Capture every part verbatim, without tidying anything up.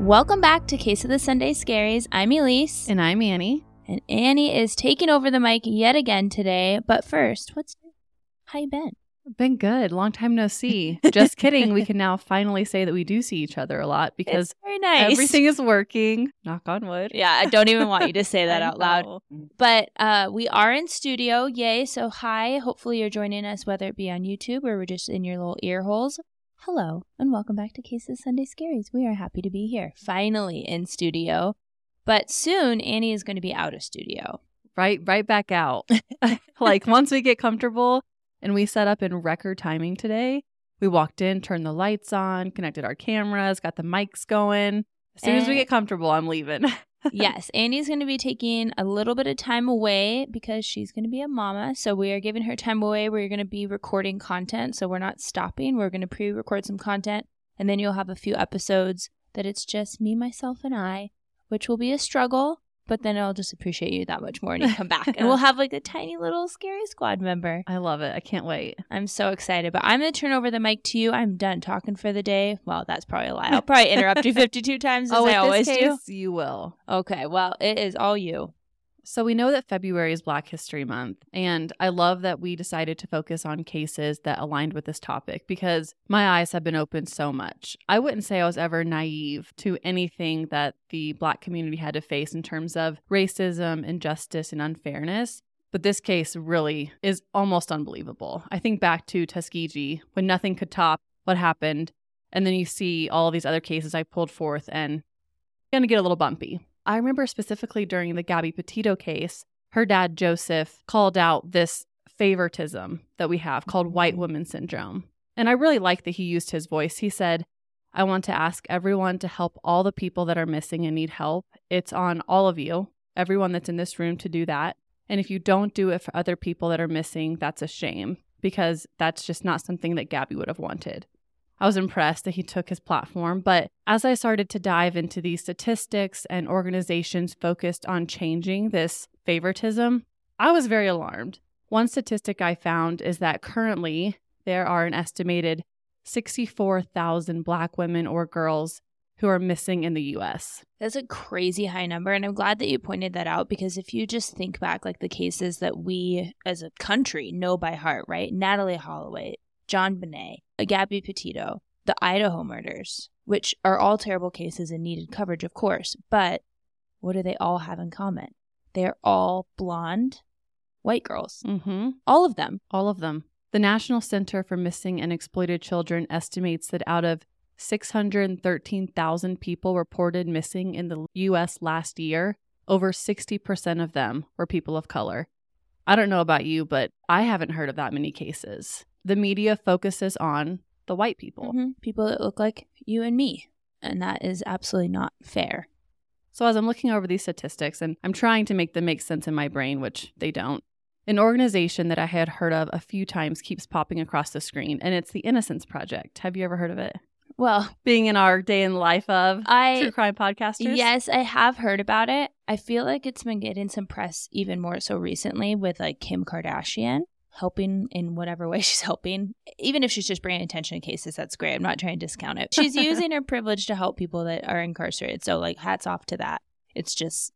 Welcome back to Case of the Sunday Scaries. I'm Elise. And I'm Annie. And Annie is taking over the mic yet again today. But first, what's new? How you been? Been good. Long time no see. Just kidding. We can now finally say that we do see each other a lot because it's very nice. Everything is working. Knock on wood. Yeah, I don't even want you to say that out loud. But uh, we are in studio. Yay. So hi. Hopefully you're joining us, whether it be on YouTube or we're just in your little ear holes. Hello, and welcome back to Case of the Sunday Scaries. We are happy to be here, finally in studio. But soon, Annie is going to be out of studio. Right, right back out. Like, once we get comfortable and we set up in record timing today, we walked in, turned the lights on, connected our cameras, got the mics going. As soon and as we get comfortable, I'm leaving. Yes, Annie's going to be taking a little bit of time away because she's going to be a mama. So we are giving her time away. We're going to be recording content. So we're not stopping. We're going to pre-record some content. And then you'll have a few episodes that it's just me, myself, and I, which will be a struggle. But then I'll just appreciate you that much more when you come back. And we'll have like a tiny little Scary Squad member. I love it. I can't wait. I'm so excited. But I'm going to turn over the mic to you. I'm done talking for the day. Well, that's probably a lie. I'll probably interrupt you fifty-two times as oh, I always this case, do. You will. Okay. Well, it is all you. So we know that February is Black History Month, and I love that we decided to focus on cases that aligned with this topic because my eyes have been opened so much. I wouldn't say I was ever naive to anything that the Black community had to face in terms of racism, injustice, and unfairness, but this case really is almost unbelievable. I think back to Tuskegee when nothing could top what happened, and then you see all these other cases I pulled forth, and it's going to get a little bumpy. I remember specifically during the Gabby Petito case, her dad, Joseph, called out this favoritism that we have called white woman syndrome. And I really like that he used his voice. He said, I want to ask everyone to help all the people that are missing and need help. It's on all of you, everyone that's in this room, to do that. And if you don't do it for other people that are missing, that's a shame because that's just not something that Gabby would have wanted. I was impressed that he took his platform, but as I started to dive into these statistics and organizations focused on changing this favoritism, I was very alarmed. One statistic I found is that currently there are an estimated sixty-four thousand Black women or girls who are missing in the U S. That's a crazy high number, and I'm glad that you pointed that out because if you just think back, like the cases that we as a country know by heart, right? Natalee Holloway, JonBenét, Gabby Petito, the Idaho murders, which are all terrible cases and needed coverage, of course. But what do they all have in common? They're all blonde, white girls. Mm-hmm. All of them. All of them. The National Center for Missing and Exploited Children estimates that out of six hundred thirteen thousand people reported missing in the U S last year, over sixty percent of them were people of color. I don't know about you, but I haven't heard of that many cases. The media focuses on the white people. Mm-hmm. People that look like you and me. And that is absolutely not fair. So as I'm looking over these statistics, and I'm trying to make them make sense in my brain, which they don't, an organization that I had heard of a few times keeps popping across the screen, and it's the Innocence Project. Have you ever heard of it? Well, being in our day in the life of I, true crime podcasters. Yes, I have heard about it. I feel like it's been getting some press even more so recently with like Kim Kardashian helping in whatever way she's helping. Even if she's just bringing attention to cases, that's great. I'm not trying to discount it. She's using her privilege to help people that are incarcerated. So like hats off to that. It's just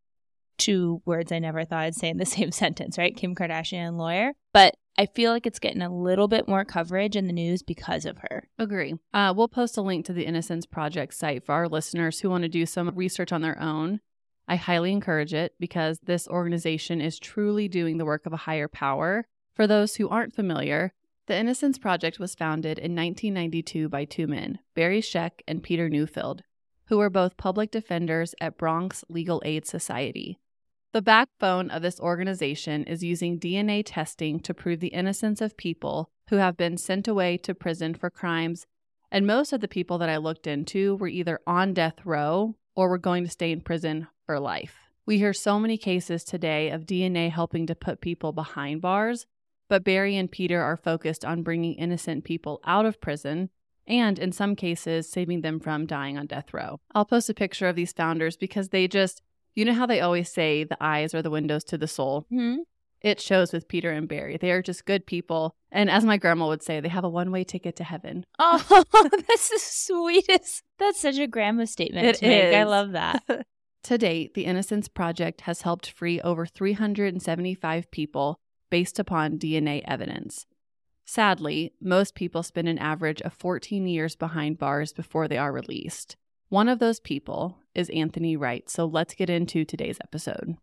two words I never thought I'd say in the same sentence, right? Kim Kardashian, lawyer. But I feel like it's getting a little bit more coverage in the news because of her. Agree. Uh, we'll post a link to the Innocence Project site for our listeners who want to do some research on their own. I highly encourage it because this organization is truly doing the work of a higher power. For those who aren't familiar, the Innocence Project was founded in nineteen ninety-two by two men, Barry Scheck and Peter Newfield, who were both public defenders at Bronx Legal Aid Society. The backbone of this organization is using D N A testing to prove the innocence of people who have been sent away to prison for crimes, and most of the people that I looked into were either on death row or were going to stay in prison for life. We hear so many cases today of D N A helping to put people behind bars, but Barry and Peter are focused on bringing innocent people out of prison and, in some cases, saving them from dying on death row. I'll post a picture of these founders because they just, you know how they always say the eyes are the windows to the soul? Mm-hmm. It shows with Peter and Barry. They are just good people. And as my grandma would say, they have a one-way ticket to heaven. Oh, that's the sweetest. That's such a grandma statement It to make. is. I love that. To date, the Innocence Project has helped free over three hundred seventy-five people based upon D N A evidence. Sadly, most people spend an average of fourteen years behind bars before they are released. One of those people is Anthony Wright, so let's get into today's episode.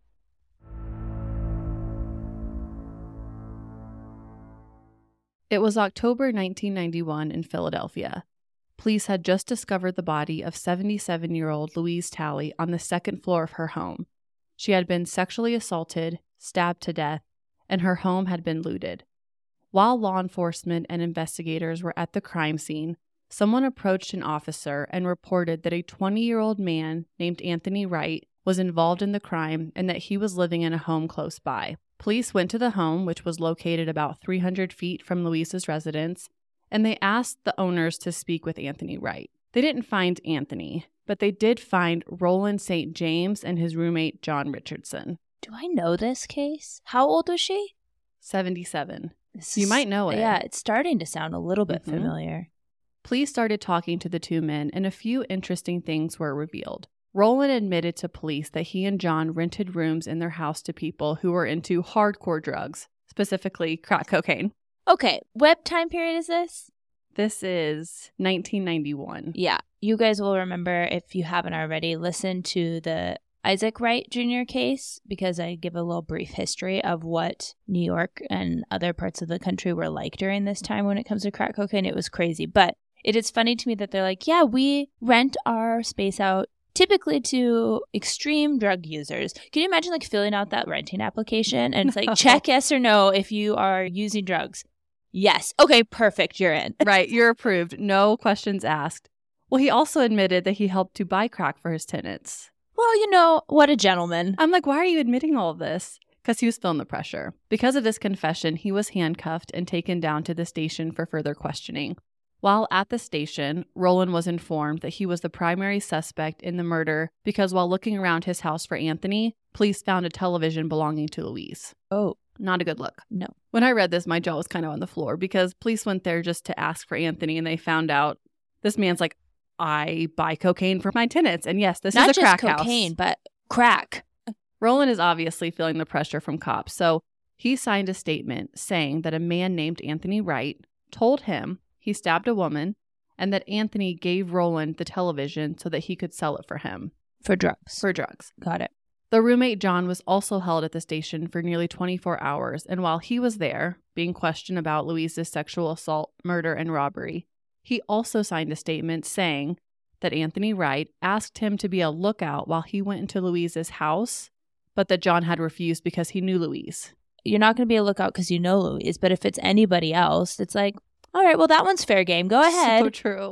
It was October nineteen ninety-one in Philadelphia. Police had just discovered the body of seventy-seven-year-old Louise Talley on the second floor of her home. She had been sexually assaulted, stabbed to death, and her home had been looted. While law enforcement and investigators were at the crime scene, someone approached an officer and reported that a twenty-year-old man named Anthony Wright was involved in the crime and that he was living in a home close by. Police went to the home, which was located about three hundred feet from Louise's residence, and they asked the owners to speak with Anthony Wright. They didn't find Anthony, but they did find Roland Saint James and his roommate John Richardson. Do I know this case? How old was she? seventy-seven. This You is- might know it. Yeah, it's starting to sound a little bit Mhm. familiar. Police started talking to the two men, and a few interesting things were revealed. Roland admitted to police that he and John rented rooms in their house to people who were into hardcore drugs, specifically crack cocaine. Okay, what time period is this? This is nineteen ninety-one. Yeah, you guys will remember, if you haven't already, listen to the Isaac Wright Junior case, because I give a little brief history of what New York and other parts of the country were like during this time when it comes to crack cocaine. It was crazy. But it is funny to me that they're like, yeah, we rent our space out typically to extreme drug users. Can you imagine like filling out that renting application and it's like, No. check yes or no if you are using drugs? Yes. Okay, perfect. You're in. Right, you're approved. No questions asked. Well, he also admitted that he helped to buy crack for his tenants. Well, you know, what a gentleman. I'm like, why are you admitting all of this? Because he was feeling the pressure. Because of this confession, he was handcuffed and taken down to the station for further questioning. While at the station, Roland was informed that he was the primary suspect in the murder because while looking around his house for Anthony, police found a television belonging to Louise. Oh, Not a good look. no. When I read this, my jaw was kind of on the floor because police went there just to ask for Anthony and they found out this man's like, I buy cocaine for my tenants. And yes, this Not is a just crack cocaine, house. but crack. Roland is obviously feeling the pressure from cops. So he signed a statement saying that a man named Anthony Wright told him he stabbed a woman and that Anthony gave Roland the television so that he could sell it for him For drugs. for drugs. Got it. The roommate John was also held at the station for nearly twenty-four hours, and while he was there, being questioned about Louise's sexual assault, murder, and robbery, he also signed a statement saying that Anthony Wright asked him to be a lookout while he went into Louise's house, but that John had refused because he knew Louise. You're not going to be a lookout because you know Louise, but if it's anybody else, it's like, all right, well, that one's fair game. Go ahead. So true.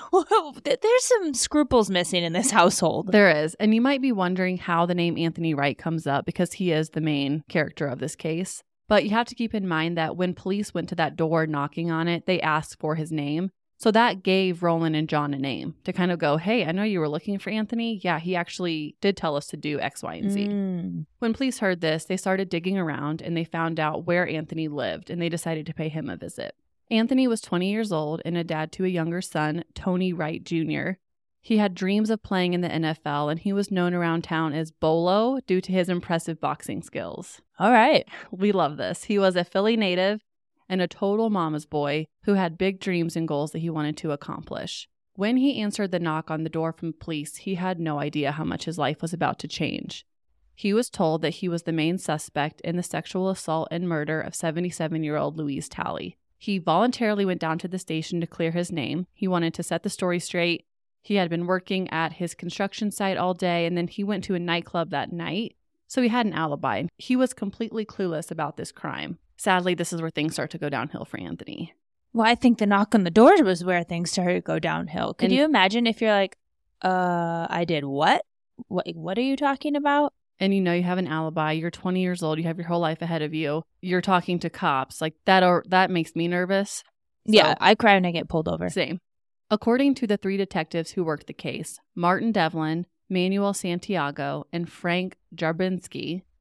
There's some scruples missing in this household. There is, and you might be wondering how the name Anthony Wright comes up because he is the main character of this case. But you have to keep in mind that when police went to that door knocking on it, they asked for his name. So that gave Roland and John a name to kind of go, hey, I know you were looking for Anthony. Yeah, he actually did tell us to do X, Y, and Z. Mm. When police heard this, they started digging around and they found out where Anthony lived and they decided to pay him a visit. Anthony was twenty years old and a dad to a younger son, Tony Wright Junior He had dreams of playing in the N F L and he was known around town as Bolo due to his impressive boxing skills. All right. We love this. He was a Philly native and a total mama's boy who had big dreams and goals that he wanted to accomplish. When he answered the knock on the door from police, he had no idea how much his life was about to change. He was told that he was the main suspect in the sexual assault and murder of seventy-seven-year-old Louise Talley. He voluntarily went down to the station to clear his name. He wanted to set the story straight. He had been working at his construction site all day, and then he went to a nightclub that night, so he had an alibi. He was completely clueless about this crime. Sadly, this is where things start to go downhill for Anthony. Well, I think the knock on the door was where things started to go downhill. Could And- you imagine if you're like, uh, I did what? What, what are you talking about? And you know you have an alibi, you're twenty years old, you have your whole life ahead of you, you're talking to cops, like that or that makes me nervous. Yeah, So- I cry when I get pulled over. Same. According to the three detectives who worked the case, Martin Devlin, Manuel Santiago, and Frank Jarbinski,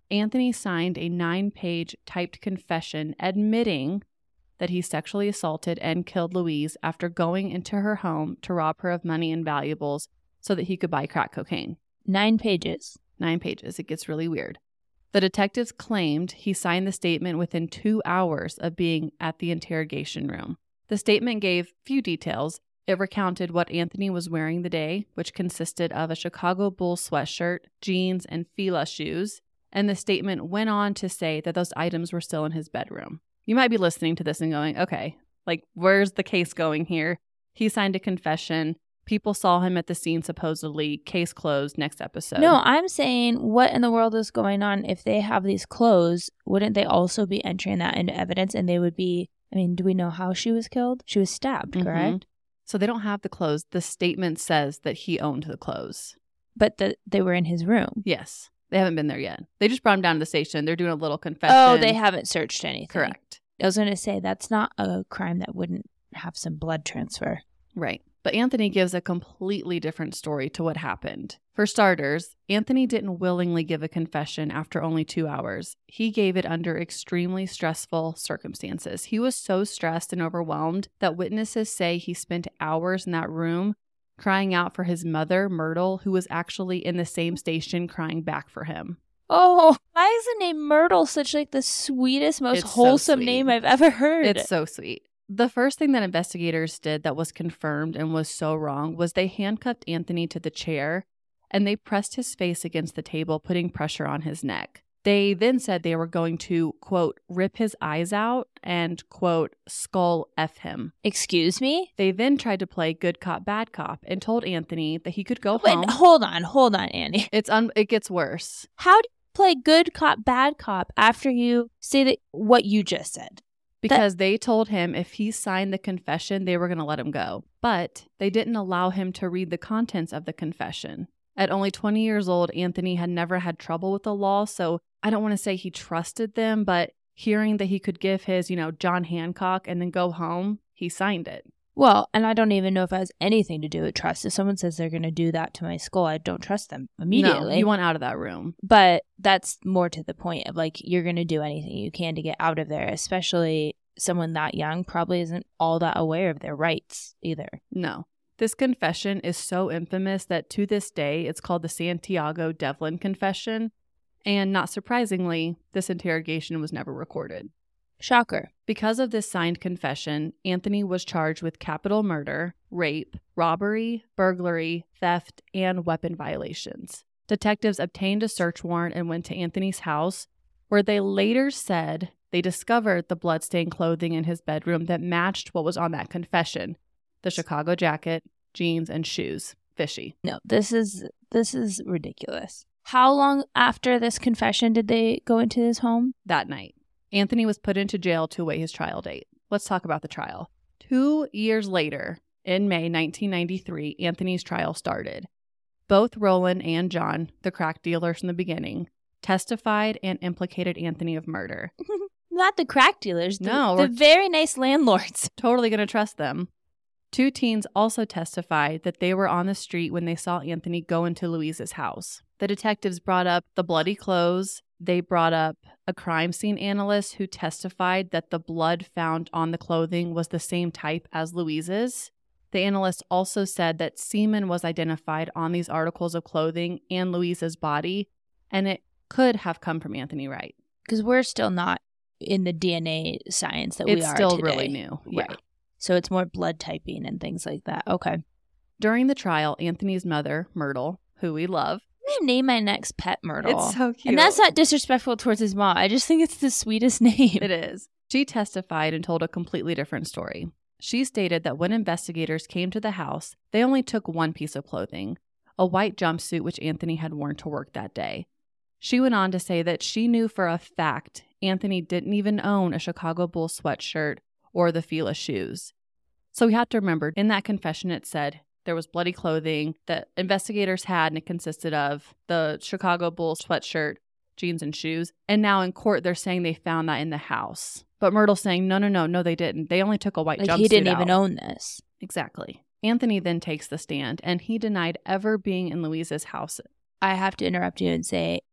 Anthony signed a nine-page typed confession admitting that he sexually assaulted and killed Louise after going into her home to rob her of money and valuables so that he could buy crack cocaine. Nine pages. Nine pages. It gets really weird. The detectives claimed he signed the statement within two hours of being at the interrogation room. The statement gave few details. It recounted what Anthony was wearing the day, which consisted of a Chicago Bulls sweatshirt, jeans, and Fila shoes. And the statement went on to say that those items were still in his bedroom. You might be listening to this and going, okay, like, where's the case going here? He signed a confession. People saw him at the scene, supposedly. Case closed. Next episode. No, I'm saying, what in the world is going on? If they have these clothes, wouldn't they also be entering that into evidence? And they would be, I mean, do we know how she was killed? She was stabbed, Mm-hmm. correct? So they don't have the clothes. The statement says that he owned the clothes. But the, they were in his room. Yes. They haven't been there yet. They just brought him down to the station. They're doing a little confession. Oh, they haven't searched anything. Correct. I was going to say, that's not a crime that wouldn't have some blood transfer. Right. But Anthony gives a completely different story to what happened. For starters, Anthony didn't willingly give a confession after only two hours. He gave it under extremely stressful circumstances. He was so stressed and overwhelmed that witnesses say he spent hours in that room crying out for his mother, Myrtle, who was actually in the same station crying back for him. Oh, why is the name Myrtle such like the sweetest, most It's so wholesome sweet. name I've ever heard? It's so sweet. The first thing that investigators did that was confirmed and was so wrong was they handcuffed Anthony to the chair and they pressed his face against the table, putting pressure on his neck. They then said they were going to, quote, rip his eyes out and, quote, skull F him. Excuse me? They then tried to play good cop, bad cop and told Anthony that he could go Wait, home. hold on, hold on, Annie. It's un- It gets worse. How do you play good cop, bad cop after you say that what you just said? Because they told him if he signed the confession, they were going to let him go. But they didn't allow him to read the contents of the confession. At only twenty years old, Anthony had never had trouble with the law, so I don't want to say he trusted them, but hearing that he could give his, you know, John Hancock and then go home, he signed it. Well, and I don't even know if it has anything to do with trust. If someone says they're going to do that to my skull, I don't trust them immediately. No, you want out of that room. But that's more to the point of like, you're going to do anything you can to get out of there, especially someone that young probably isn't all that aware of their rights either. No. This confession is so infamous that to this day, it's called the Santiago Devlin Confession. And not surprisingly, this interrogation was never recorded. Shocker. Because of this signed confession, Anthony was charged with capital murder, rape, robbery, burglary, theft, and weapon violations. Detectives obtained a search warrant and went to Anthony's house, where they later said they discovered the bloodstained clothing in his bedroom that matched what was on that confession. The Chicago jacket, jeans, and shoes. Fishy. No, this is this is ridiculous. How long after this confession did they go into his home? That night, Anthony was put into jail to await his trial date. Let's talk about the trial. Two years later, in May nineteen ninety-three, Anthony's trial started. Both Roland and John, the crack dealers from the beginning, testified and implicated Anthony of murder. Not the crack dealers. The, No, the we're- very nice landlords. Totally going to trust them. Two teens also testified that they were on the street when they saw Anthony go into Louise's house. The detectives brought up the bloody clothes. They brought up a crime scene analyst who testified that the blood found on the clothing was the same type as Louise's. The analyst also said that semen was identified on these articles of clothing and Louise's body, and it could have come from Anthony Wright. Because we're still not in the D N A science that It's we are still today. really new. Yeah. Right. So it's more blood typing and things like that. Okay. During the trial, Anthony's mother, Myrtle, who we love. I'm going to name my next pet Myrtle. It's so cute. And that's not disrespectful towards his mom. I just think it's the sweetest name. It is. She testified and told a completely different story. She stated that when investigators came to the house, they only took one piece of clothing, a white jumpsuit which Anthony had worn to work that day. She went on to say that she knew for a fact Anthony didn't even own a Chicago Bulls sweatshirt or the Fila shoes. So we have to remember, in that confession it said there was bloody clothing that investigators had, and it consisted of the Chicago Bulls sweatshirt, jeans, and shoes. And now in court, they're saying they found that in the house. But Myrtle's saying, no, no, no, no, they didn't. They only took a white Like jumpsuit he didn't out. even own this. Exactly. Anthony then takes the stand, and he denied ever being in Louise's house. I have to interrupt you and say,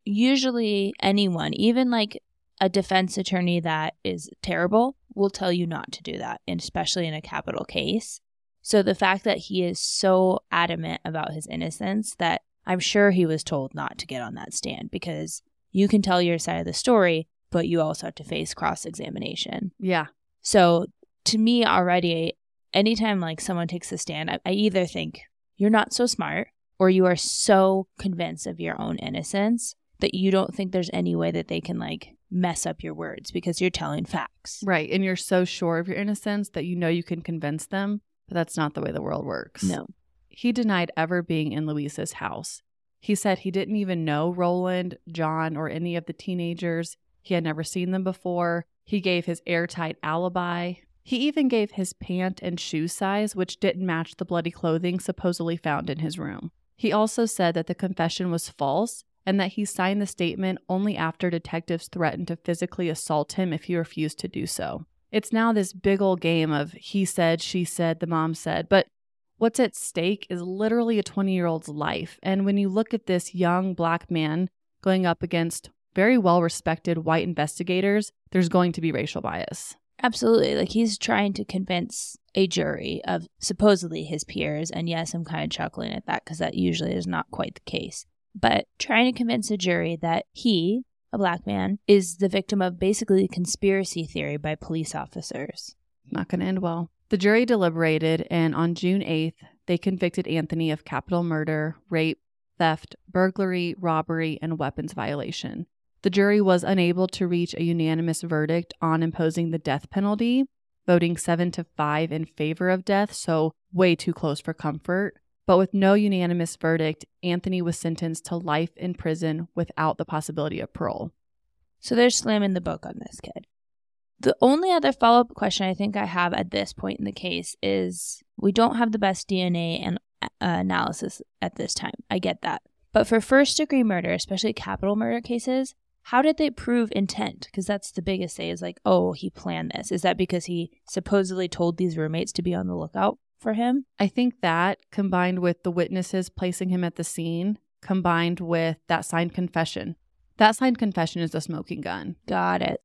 usually anyone, even like a defense attorney that is terrible, will tell you not to do that, and especially in a capital case. So the fact that he is so adamant about his innocence that I'm sure he was told not to get on that stand, because you can tell your side of the story, but you also have to face cross-examination. Yeah. So to me already, anytime like someone takes a stand, I, I either think you're not so smart, or you are so convinced of your own innocence that you don't think there's any way that they can like mess up your words because you're telling facts. Right. And you're so sure of your innocence that you know you can convince them, but that's not the way the world works. No. He denied ever being in Luis's house. He said he didn't even know Roland, John, or any of the teenagers. He had never seen them before. He gave his airtight alibi. He even gave his pant and shoe size, which didn't match the bloody clothing supposedly found in his room. He also said that the confession was false and that he signed the statement only after detectives threatened to physically assault him if he refused to do so. It's now this big old game of he said, she said, the mom said, but what's at stake is literally a twenty-year-old's life. And when you look at this young black man going up against very well-respected white investigators, there's going to be racial bias. Absolutely. Like, he's trying to convince a jury of supposedly his peers. And yes, I'm kind of chuckling at that because that usually is not quite the case. But trying to convince a jury that he, a black man, is the victim of basically conspiracy theory by police officers. Not going to end well. The jury deliberated, and on June eighth, they convicted Anthony of capital murder, rape, theft, burglary, robbery, and weapons violation. The jury was unable to reach a unanimous verdict on imposing the death penalty, voting seven to five in favor of death, so way too close for comfort. But with no unanimous verdict, Anthony was sentenced to life in prison without the possibility of parole. So they're slamming the book on this kid. The only other follow-up question I think I have at this point in the case is we don't have the best D N A and uh, analysis at this time. I get that. But for first-degree murder, especially capital murder cases, how did they prove intent? Because that's the biggest say is like, oh, he planned this. Is that because he supposedly told these roommates to be on the lookout for him? I think that, combined with the witnesses placing him at the scene, combined with that signed confession. That signed confession is the smoking gun. Got it.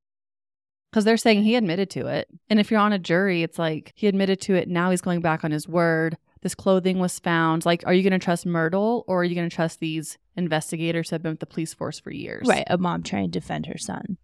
Because they're saying he admitted to it. And if you're on a jury, it's like he admitted to it. Now he's going back on his word. This clothing was found. Like, are you going to trust Myrtle or are you going to trust these investigators who have been with the police force for years? Right. A mom trying to defend her son.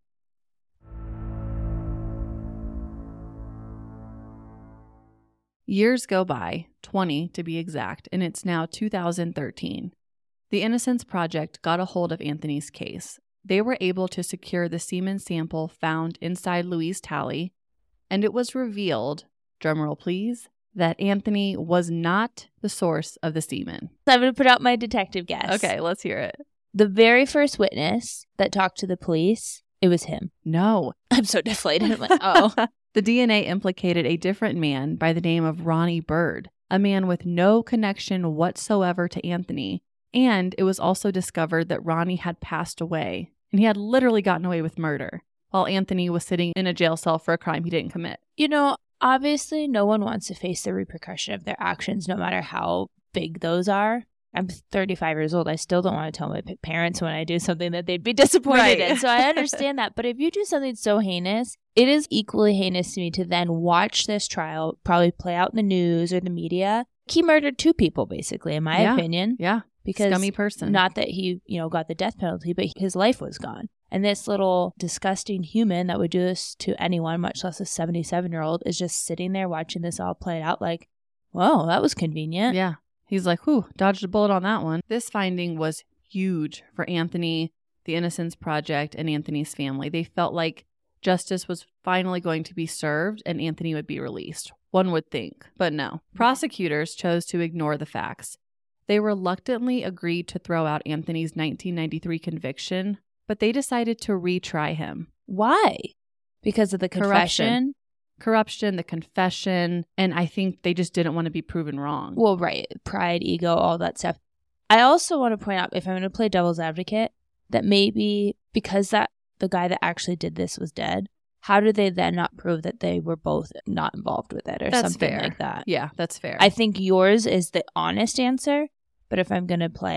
Years go by, twenty to be exact, and it's now two thousand thirteen. The Innocence Project got a hold of Anthony's case. They were able to secure the semen sample found inside Luis Talley, and it was revealed, drumroll please, that Anthony was not the source of the semen. So I'm going to put out my detective guess. Okay, let's hear it. The very first witness that talked to the police, it was him. No. I'm so deflated. I'm like, oh. The D N A implicated a different man by the name of Ronnie Bird, a man with no connection whatsoever to Anthony. And it was also discovered that Ronnie had passed away, and he had literally gotten away with murder, while Anthony was sitting in a jail cell for a crime he didn't commit. You know, obviously no one wants to face the repercussion of their actions, no matter how big those are. I'm thirty-five years old. I still don't want to tell my parents when I do something that they'd be disappointed right. in. So I understand that. But if you do something so heinous, it is equally heinous to me to then watch this trial probably play out in the news or the media. He murdered two people, basically, in my yeah. opinion. Yeah. Because scummy person. Not that he, you know, got the death penalty, but his life was gone. And this little disgusting human that would do this to anyone, much less a seventy-seven-year-old, is just sitting there watching this all play out like, whoa, that was convenient. Yeah. He's like, whew, dodged a bullet on that one. This finding was huge for Anthony, the Innocence Project, and Anthony's family. They felt like justice was finally going to be served and Anthony would be released. One would think, but no. Prosecutors chose to ignore the facts. They reluctantly agreed to throw out Anthony's nineteen ninety-three conviction, but they decided to retry him. Why? Because of the confession? Corruption. Corruption, the confession, and I think they just didn't want to be proven wrong. Well, right. Pride, ego, all that stuff. I also want to point out, if I'm going to play devil's advocate, that maybe because that the guy that actually did this was dead, how did they then not prove that they were both not involved with it or that's something fair. like that? Yeah, that's fair. I think yours is the honest answer, but if I'm going to play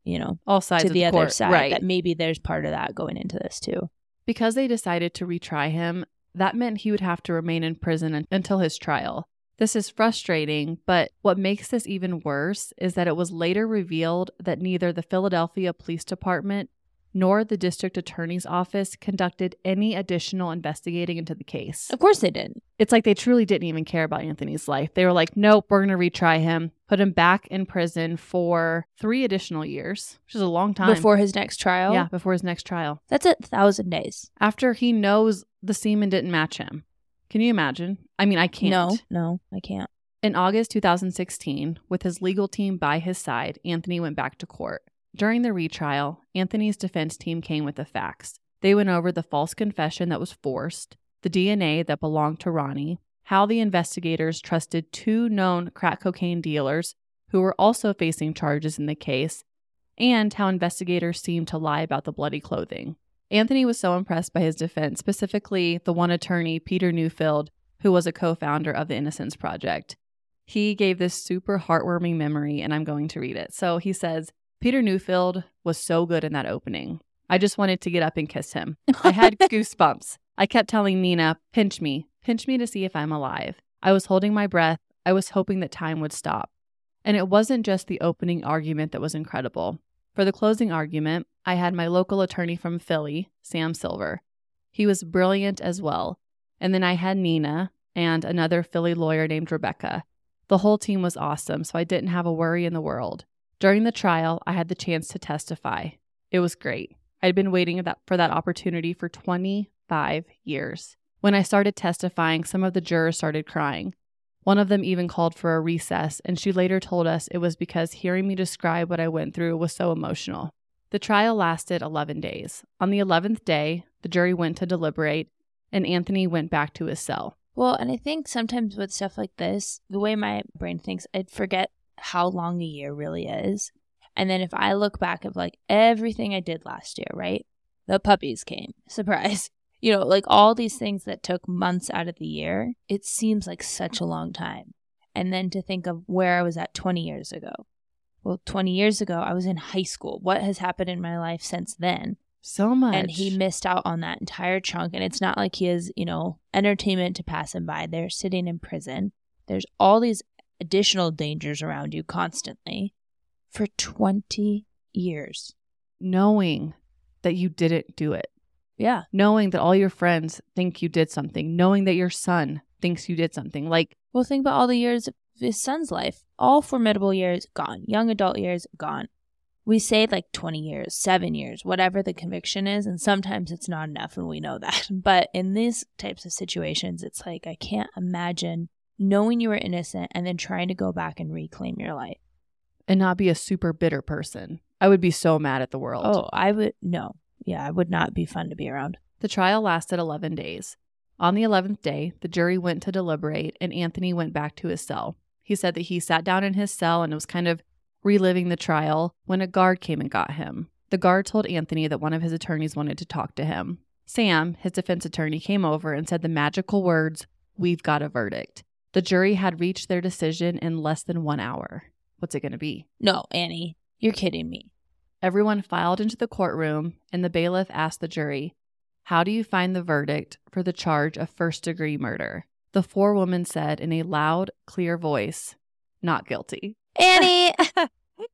you know, all sides to of the, the other court. side, right. that maybe there's part of that going into this too. Because they decided to retry him, that meant he would have to remain in prison un- until his trial. This is frustrating, but what makes this even worse is that it was later revealed that neither the Philadelphia Police Department nor the district attorney's office conducted any additional investigating into the case. Of course they didn't. It's like they truly didn't even care about Anthony's life. They were like, nope, we're going to retry him, put him back in prison for three additional years, which is a long time. Before his next trial? Yeah, before his next trial. That's a thousand days. After he knows the semen didn't match him. Can you imagine? I mean, I can't. No, no, I can't. In August two thousand sixteen, with his legal team by his side, Anthony went back to court. During the retrial, Anthony's defense team came with the facts. They went over the false confession that was forced, the D N A that belonged to Ronnie, how the investigators trusted two known crack cocaine dealers who were also facing charges in the case, and how investigators seemed to lie about the bloody clothing. Anthony was so impressed by his defense, specifically the one attorney, Peter Newfield, who was a co-founder of the Innocence Project. He gave this super heartwarming memory, and I'm going to read it. So he says, Peter Newfield was so good in that opening. I just wanted to get up and kiss him. I had goosebumps. I kept telling Nina, pinch me, pinch me to see if I'm alive. I was holding my breath. I was hoping that time would stop. And it wasn't just the opening argument that was incredible. For the closing argument, I had my local attorney from Philly, Sam Silver. He was brilliant as well. And then I had Nina and another Philly lawyer named Rebecca. The whole team was awesome, so I didn't have a worry in the world. During the trial, I had the chance to testify. It was great. I'd been waiting for that opportunity for twenty-five years. When I started testifying, some of the jurors started crying. One of them even called for a recess, and she later told us it was because hearing me describe what I went through was so emotional. The trial lasted eleven days. On the eleventh day, the jury went to deliberate, and Anthony went back to his cell. Well, and I think sometimes with stuff like this, the way my brain thinks, I'd forget how long a year really is. And then if I look back at like everything I did last year, right? The puppies came. Surprise. You know, like all these things that took months out of the year, it seems like such a long time. And then to think of where I was at twenty years ago. Well, twenty years ago, I was in high school. What has happened in my life since then? So much. And he missed out on that entire chunk. And it's not like he has, you know, entertainment to pass him by. They're sitting in prison. There's all these additional dangers around you constantly for twenty years. Knowing that you didn't do it. Yeah. Knowing that all your friends think you did something. Knowing that your son thinks you did something. Like, well, think about all the years of his son's life. All formidable years, gone. Young adult years, gone. We say like twenty years, seven years, whatever the conviction is. And sometimes it's not enough and we know that. But in these types of situations, it's like, I can't imagine knowing you were innocent and then trying to go back and reclaim your life. And not be a super bitter person. I would be so mad at the world. Oh, I would, no. Yeah, it would not be fun to be around. The trial lasted eleven days. On the eleventh day, the jury went to deliberate and Anthony went back to his cell. He said that he sat down in his cell and was kind of reliving the trial when a guard came and got him. The guard told Anthony that one of his attorneys wanted to talk to him. Sam, his defense attorney, came over and said the magical words, "We've got a verdict." The jury had reached their decision in less than one hour. What's it going to be? No, Annie, you're kidding me. Everyone filed into the courtroom, and the bailiff asked the jury, "How do you find the verdict for the charge of first-degree murder?" The forewoman said in a loud, clear voice, "Not guilty." Annie, that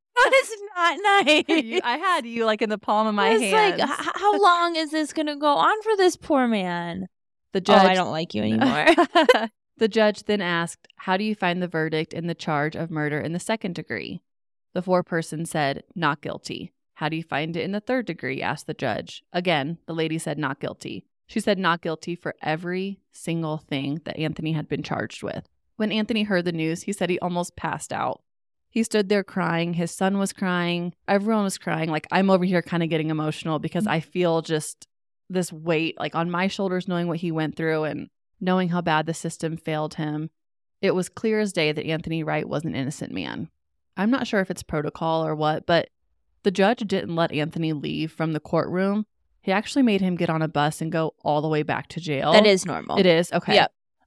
is not nice. You, I had you like in the palm of my I was hand. like, h- how long is this going to go on for this poor man? The judge, oh, I don't like you anymore. The judge then asked, "How do you find the verdict in the charge of murder in the second degree?" The foreperson said, "Not guilty." "How do you find it in the third degree?" asked the judge. Again, the lady said not guilty. She said not guilty for every single thing that Anthony had been charged with. When Anthony heard the news, he said he almost passed out. He stood there crying. His son was crying. Everyone was crying. Like, I'm over here kind of getting emotional because I feel just this weight like on my shoulders knowing what he went through and knowing how bad the system failed him. It was clear as day that Anthony Wright was an innocent man. I'm not sure if it's protocol or what, but the judge didn't let Anthony leave from the courtroom. He actually made him get on a bus and go all the way back to jail. That is normal. It is? Okay. Yep.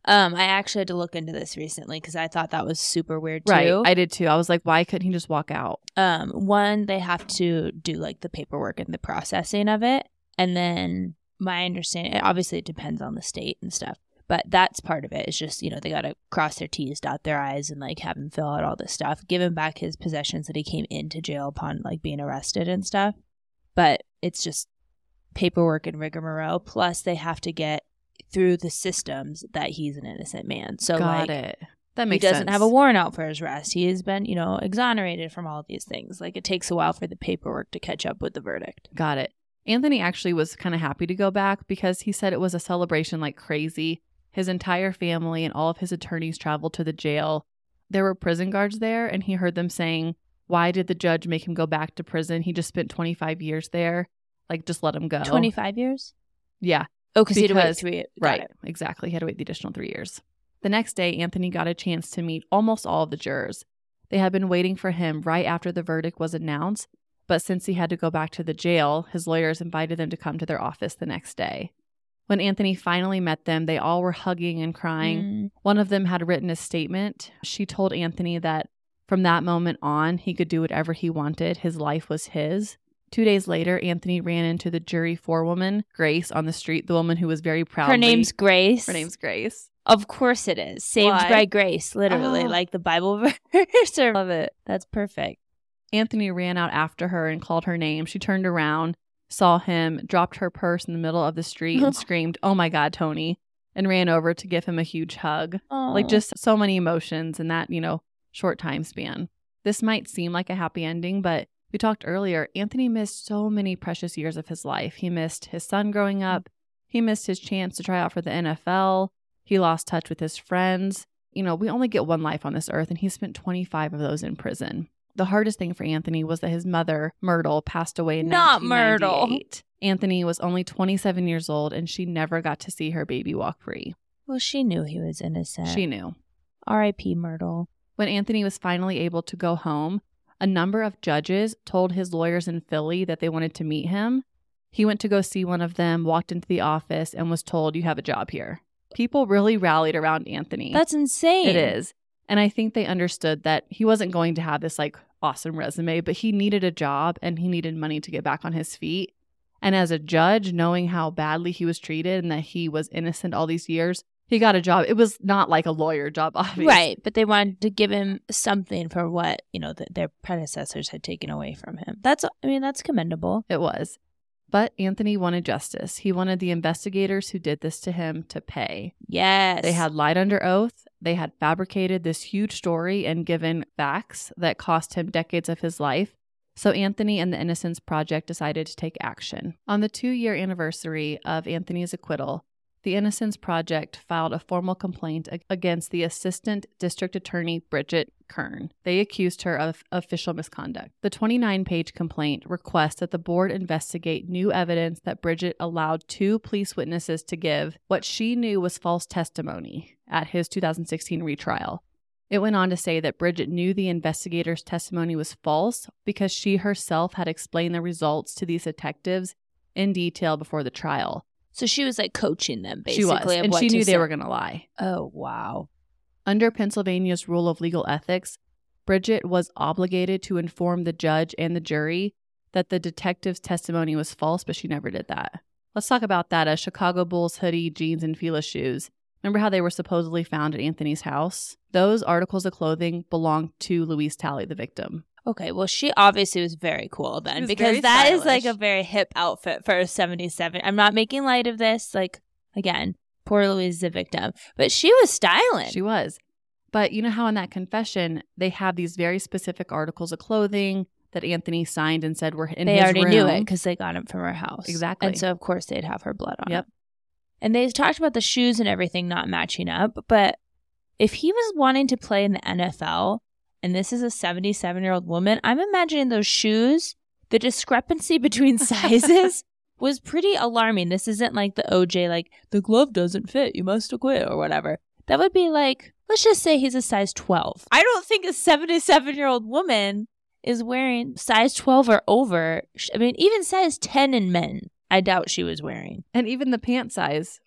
Um, I actually had to look into this recently because I thought that was super weird too. Right, I did too. I was like, why couldn't he just walk out? Um, one, they have to do like the paperwork and the processing of it. And then my understanding, obviously it depends on the state and stuff, but that's part of it. It's just, you know, they got to cross their T's, dot their I's, and like have him fill out all this stuff, give him back his possessions that he came into jail upon like being arrested and stuff. But it's just paperwork and rigmarole. Plus they have to get through the systems that he's an innocent man. So Got like, it. That makes he doesn't sense. have a warrant out for his arrest. He has been, you know, exonerated from all of these things. Like it takes a while for the paperwork to catch up with the verdict. Got it. Anthony actually was kind of happy to go back because he said it was a celebration like crazy. His entire family and all of his attorneys traveled to the jail. There were prison guards there, and he heard them saying, why did the judge make him go back to prison? He just spent twenty-five years there. Like, just let him go. twenty-five years? Yeah. Oh, because he had to wait Because- three. Got Right. it. Exactly. He had to wait the additional three years. The next day, Anthony got a chance to meet almost all of the jurors. They had been waiting for him right after the verdict was announced, but since he had to go back to the jail, his lawyers invited them to come to their office the next day. When Anthony finally met them, they all were hugging and crying. Mm. One of them had written a statement. She told Anthony that from that moment on, he could do whatever he wanted. His life was his. Two days later, Anthony ran into the jury forewoman, Grace, on the street, the woman who was very proudly... Her name's Grace. Her name's Grace. Of course it is. Saved Why? by grace, literally. Oh. Like the Bible verse. I Love it. That's perfect. Anthony ran out after her and called her name. She turned around, saw him, dropped her purse in the middle of the street and screamed, "Oh my God, Tony," and ran over to give him a huge hug. Like Aw. just so many emotions in that, you know, short time span. This might seem like a happy ending, but we talked earlier, Anthony missed so many precious years of his life. He missed his son growing up. He missed his chance to try out for the N F L. He lost touch with his friends. You know, we only get one life on this earth, and he spent twenty-five of those in prison. The hardest thing for Anthony was that his mother, Myrtle, passed away in Not nineteen ninety-eight. Myrtle. Anthony was only twenty-seven years old, and she never got to see her baby walk free. Well, she knew he was innocent. She knew. R I P Myrtle. When Anthony was finally able to go home, a number of judges told his lawyers in Philly that they wanted to meet him. He went to go see one of them, walked into the office, and was told, "You have a job here." People really rallied around Anthony. That's insane. It is. And I think they understood that he wasn't going to have this like awesome resume, but he needed a job and he needed money to get back on his feet. And as a judge, knowing how badly he was treated and that he was innocent all these years, he got a job. It was not like a lawyer job, obviously. Right, but they wanted to give him something for what, you know, th- their predecessors had taken away from him. That's, I mean, that's commendable. It was. But Anthony wanted justice. He wanted the investigators who did this to him to pay. Yes. They had lied under oath. They had fabricated this huge story and given facts that cost him decades of his life. So Anthony and the Innocence Project decided to take action. On the two-year anniversary of Anthony's acquittal, the Innocence Project filed a formal complaint ag- against the Assistant District Attorney Bridget Kern. They accused her of official misconduct. The twenty-nine page complaint requests that the board investigate new evidence that Bridget allowed two police witnesses to give what she knew was false testimony at his two thousand sixteen retrial. It went on to say that Bridget knew the investigator's testimony was false because she herself had explained the results to these detectives in detail before the trial. So she was like coaching them, basically. She was, of and what she to knew say. they were going to lie. Oh, wow. Under Pennsylvania's rule of legal ethics, Bridget was obligated to inform the judge and the jury that the detective's testimony was false, but she never did that. Let's talk about that. A Chicago Bulls hoodie, jeans, and Fila shoes. Remember how they were supposedly found at Anthony's house? Those articles of clothing belonged to Louise Talley, the victim. Okay, well, she obviously was very cool She then was because very that is like stylish. a very hip outfit for a seventy-seven. I'm not making light of this. Like, again, poor Louise is a victim, but she was styling. She was. But you know how in that confession, they have these very specific articles of clothing that Anthony signed and said were in they his already room. knew it because they got him from her house. Exactly. And so, of course, they'd have her blood on Yep. it. And they talked about the shoes and everything not matching up. But if he was wanting to play in the N F L, and this is a seventy-seven-year-old woman, I'm imagining those shoes, the discrepancy between sizes was pretty alarming. This isn't like the O J, like, the glove doesn't fit, you must acquit, or whatever. That would be like, let's just say he's a size twelve. I don't think a seventy-seven-year-old woman is wearing size twelve or over. I mean, even size ten in men, I doubt she was wearing. And even the pant size, which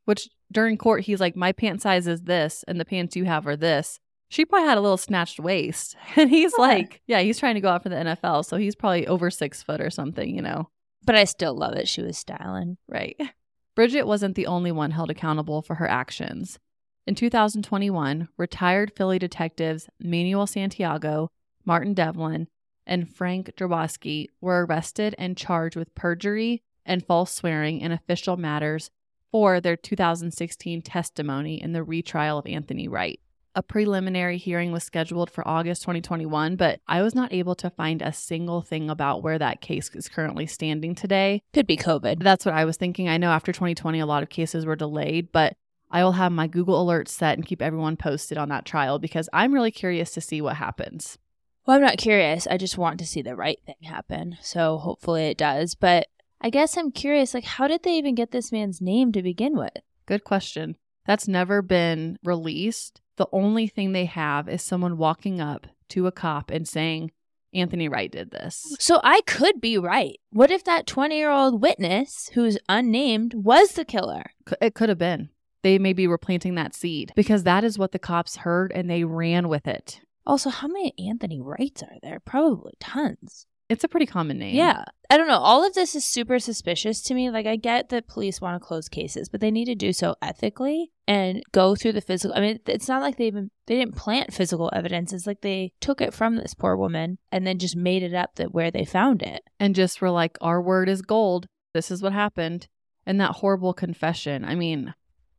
during court, he's like, my pant size is this and the pants you have are this. She probably had a little snatched waist. And he's Yeah. like, yeah, he's trying to go out for the N F L. So he's probably over six foot or something, you know. But I still love it. She was styling. Right. Bridget wasn't the only one held accountable for her actions. In two thousand twenty-one, retired Philly detectives Manuel Santiago, Martin Devlin, and Frank Drabowski were arrested and charged with perjury and false swearing in official matters for their two thousand sixteen testimony in the retrial of Anthony Wright. A preliminary hearing was scheduled for August twenty twenty-one, but I was not able to find a single thing about where that case is currently standing today. Could be COVID. That's what I was thinking. I know after twenty twenty, a lot of cases were delayed, but I will have my Google alerts set and keep everyone posted on that trial because I'm really curious to see what happens. Well, I'm not curious. I just want to see the right thing happen. So hopefully it does. But I guess I'm curious, like, how did they even get this man's name to begin with? Good question. That's never been released. The only thing they have is someone walking up to a cop and saying, Anthony Wright did this. So I could be right. What if that twenty-year-old witness, who's unnamed, was the killer? It could have been. They maybe were planting that seed because that is what the cops heard and they ran with it. Also, how many Anthony Wrights are there? Probably tons. It's a pretty common name. Yeah. I don't know. All of this is super suspicious to me. Like, I get that police want to close cases, but they need to do so ethically and go through the physical. I mean, it's not like they even, they didn't plant physical evidence. It's like they took it from this poor woman and then just made it up that where they found it. And just were like, our word is gold. This is what happened. And that horrible confession. I mean.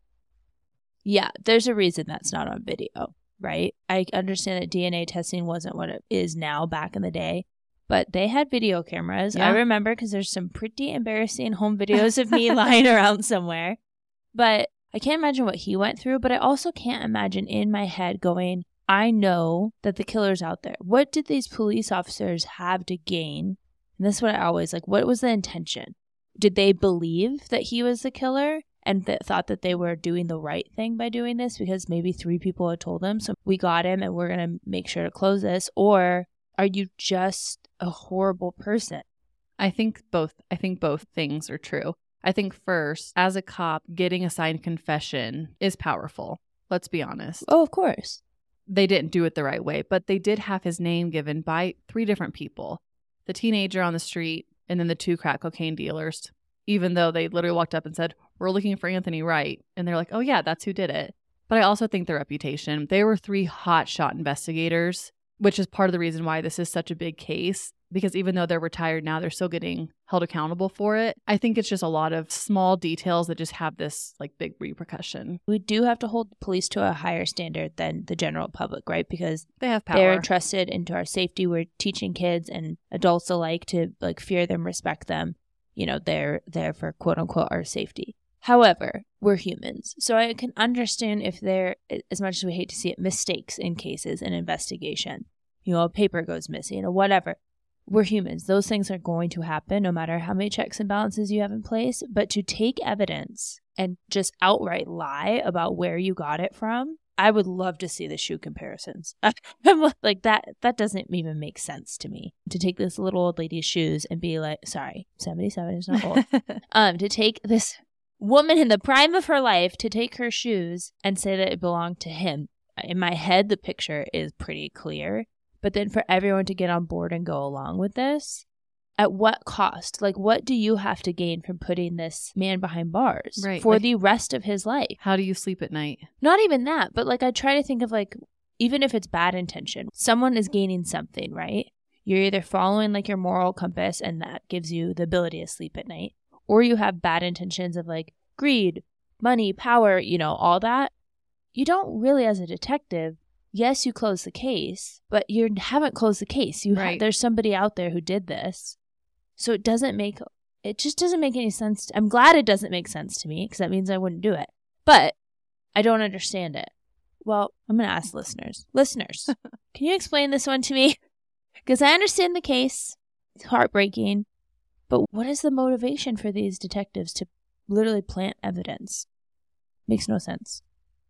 Yeah, there's a reason that's not on video, right? I understand that D N A testing wasn't what it is now back in the day. But they had video cameras. Yeah. I remember because there's some pretty embarrassing home videos of me lying around somewhere. But I can't imagine what he went through. But I also can't imagine in my head going, I know that the killer's out there. What did these police officers have to gain? And this is what I always like. What was the intention? Did they believe that he was the killer and that thought that they were doing the right thing by doing this because maybe three people had told them? So we got him and we're going to make sure to close this. Or are you just a horrible person? I think both. I think both things are true. I think first, as a cop, getting a signed confession is powerful. Let's be honest. Oh, of course. They didn't do it the right way, but they did have his name given by three different people. The teenager on the street and then the two crack cocaine dealers, even though they literally walked up and said, we're looking for Anthony Wright. And they're like, oh yeah, that's who did it. But I also think their reputation. They were three hotshot investigators, which is part of the reason why this is such a big case, because even though they're retired now, they're still getting held accountable for it. I think it's just a lot of small details that just have this like big repercussion. We do have to hold the police to a higher standard than the general public, right? Because they have power. They're entrusted into our safety. We're teaching kids and adults alike to like fear them, respect them. You know, they're there for quote unquote our safety. However, we're humans. So I can understand if there, as much as we hate to see it, mistakes in cases and investigation. You know, a paper goes missing or whatever. We're humans. Those things are going to happen no matter how many checks and balances you have in place. But to take evidence and just outright lie about where you got it from, I would love to see the shoe comparisons. I'm like, that that doesn't even make sense to me. To take this little old lady's shoes and be like, sorry, seventy-seven is not old. um, to take this woman in the prime of her life, to take her shoes and say that it belonged to him. In my head, the picture is pretty clear. But then for everyone to get on board and go along with this, at what cost? Like, what do you have to gain from putting this man behind bars right, for like, the rest of his life? How do you sleep at night? Not even that, but like I try to think of like, even if it's bad intention, someone is gaining something, right? You're either following like your moral compass and that gives you the ability to sleep at night, or you have bad intentions of like greed, money, power, you know, all that. You don't really, as a detective, yes, you close the case, but you haven't closed the case. You right. ha- there's somebody out there who did this. So it doesn't make, it just doesn't make any sense. To, I'm glad it doesn't make sense to me because that means I wouldn't do it. But I don't understand it. Well, I'm going to ask listeners. Listeners, can you explain this one to me? Because I understand the case. It's heartbreaking. But what is the motivation for these detectives to literally plant evidence? Makes no sense.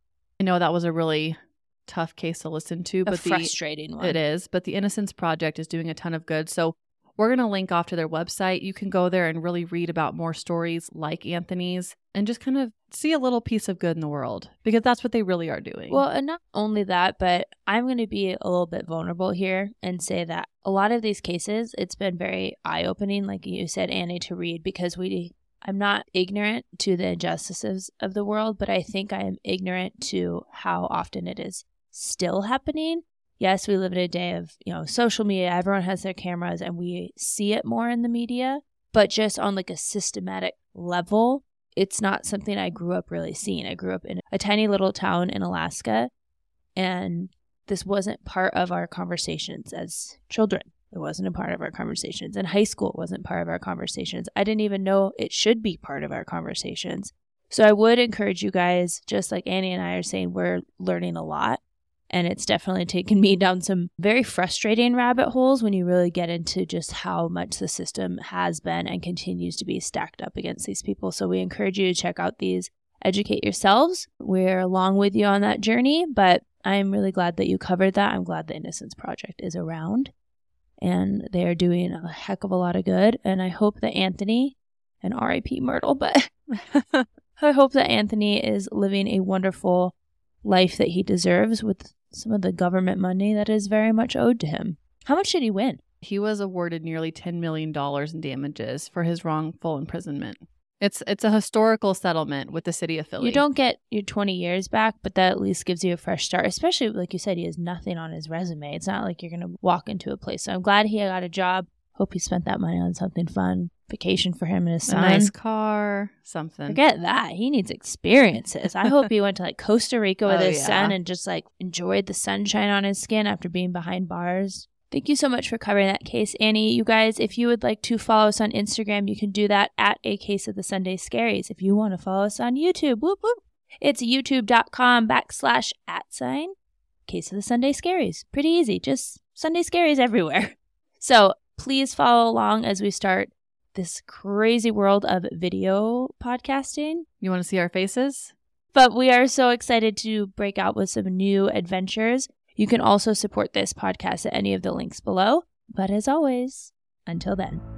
I know that was a really tough case to listen to, but a frustrating the, one. It is, but the Innocence Project is doing a ton of good. So We're going to link off to their website. You can go there and really read about more stories like Anthony's and just kind of see a little piece of good in the world, because that's what they really are doing. Well, and not only that, but I'm going to be a little bit vulnerable here and say that a lot of these cases, it's been very eye-opening, like you said, Annie, to read, because we, I'm not ignorant to the injustices of the world, but I think I am ignorant to how often it is still happening. Yes, we live in a day of, you know, social media. Everyone has their cameras and we see it more in the media, but just on like a systematic level, it's not something I grew up really seeing. I grew up in a tiny little town in Alaska, and this wasn't part of our conversations as children. It wasn't a part of our conversations. In high school, it wasn't part of our conversations. I didn't even know it should be part of our conversations. So I would encourage you guys, just like Annie and I are saying, we're learning a lot. And it's definitely taken me down some very frustrating rabbit holes when you really get into just how much the system has been and continues to be stacked up against these people. So we encourage you to check out these, educate yourselves. We're along with you on that journey, but I'm really glad that you covered that. I'm glad the Innocence Project is around and they are doing a heck of a lot of good. And I hope that Anthony, and R I P Myrtle, but I hope that Anthony is living a wonderful life that he deserves with some of the government money that is very much owed to him. How much did he win? He was awarded nearly ten million dollars in damages for his wrongful imprisonment. It's it's a historical settlement with the city of Philly. You don't get your twenty years back, but that at least gives you a fresh start, especially like you said, he has nothing on his resume. It's not like you're going to walk into a place. So I'm glad he got a job. Hope he spent that money on something fun. Vacation for him and his son. A nice car, something. Forget that. He needs experiences. I hope he went to like Costa Rica with oh, his yeah. son and just like enjoyed the sunshine on his skin after being behind bars. Thank you so much for covering that case, Annie. You guys, if you would like to follow us on Instagram, you can do that at A Case of the Sunday Scaries. If you want to follow us on YouTube, whoop whoop, it's youtube.com backslash at sign Case of the Sunday Scaries. Pretty easy. Just Sunday Scaries everywhere. So please follow along as we start this crazy world of video podcasting. You want to see our faces? But we are so excited to break out with some new adventures. You can also support this podcast at any of the links below. But as always, until then.